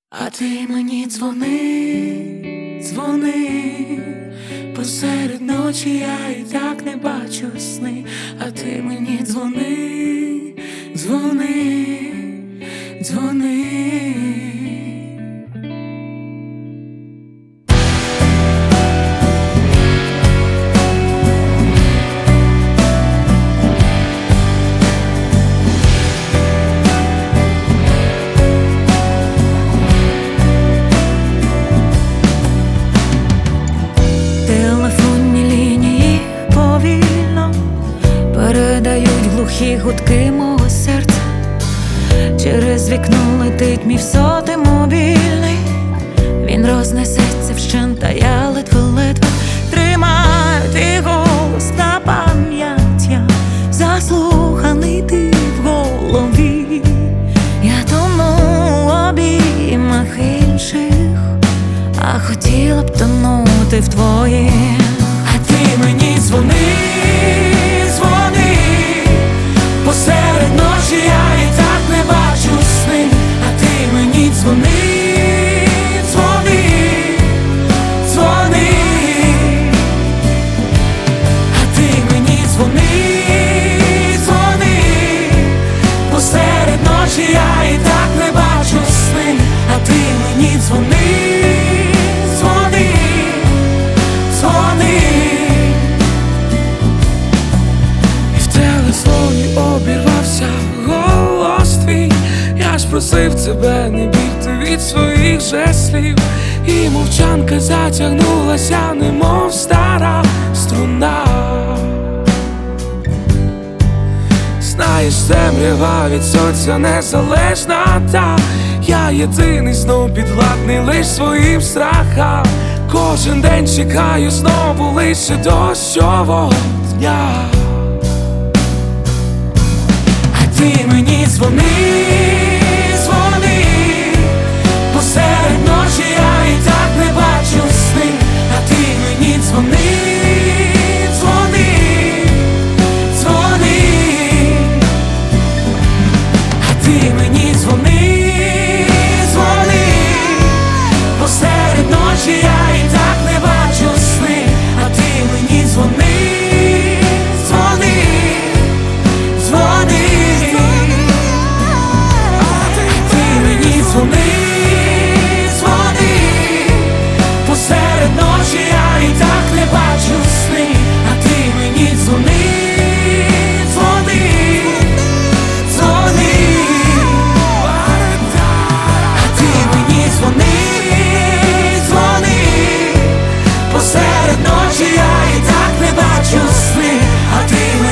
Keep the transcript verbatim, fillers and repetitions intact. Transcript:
А ти мені дзвони, дзвони, посеред ночі я і так не бачу сни. А ти мені дзвони, дзвони, дзвони. Телефонні лінії повільно передають глухі гудки мого серця. Через вікно летить мій сотий мобільний. Він рознесеться вщент, а я ледве-ледве тримаю твій голос на пам'ять. Я заслуханий ти в голові. Я тону в обіймах інших, а хотіла б тонути в твоїх. А ти мені дзвони, дзвони, посеред ночі я і так не бачу сни. А ти мені дзвони, дзвони, дзвони. А ти мені дзвони, дзвони, посеред ночі я і так не бачу сни. А ти мені дзвони. Обірвався голос твій, я ж просив тебе не бігти від своїх же слів. І мовчанка затягнулася, немов стара струна. Знаєш, темрява від сонця незалежна, та я єдиний знов підвладний лиш своїм страхам. Кожен день чекаю знову лише дощового дня. Ти мені дзвони, дзвони, посеред ночі я і так не бачу сни. А ти мені дзвони, дзвони, дзвони. А ти мені дзвони, дзвони, посеред ночі я і так не бачу сни. А ти мені дзвони. Дзвони, дзвони, посеред ночі я і так не бачу сни. А ти мені дзвони, дзвони, дзвони. А ти мені дзвони, дзвони, посеред ночі я і так не бачу сни. А ти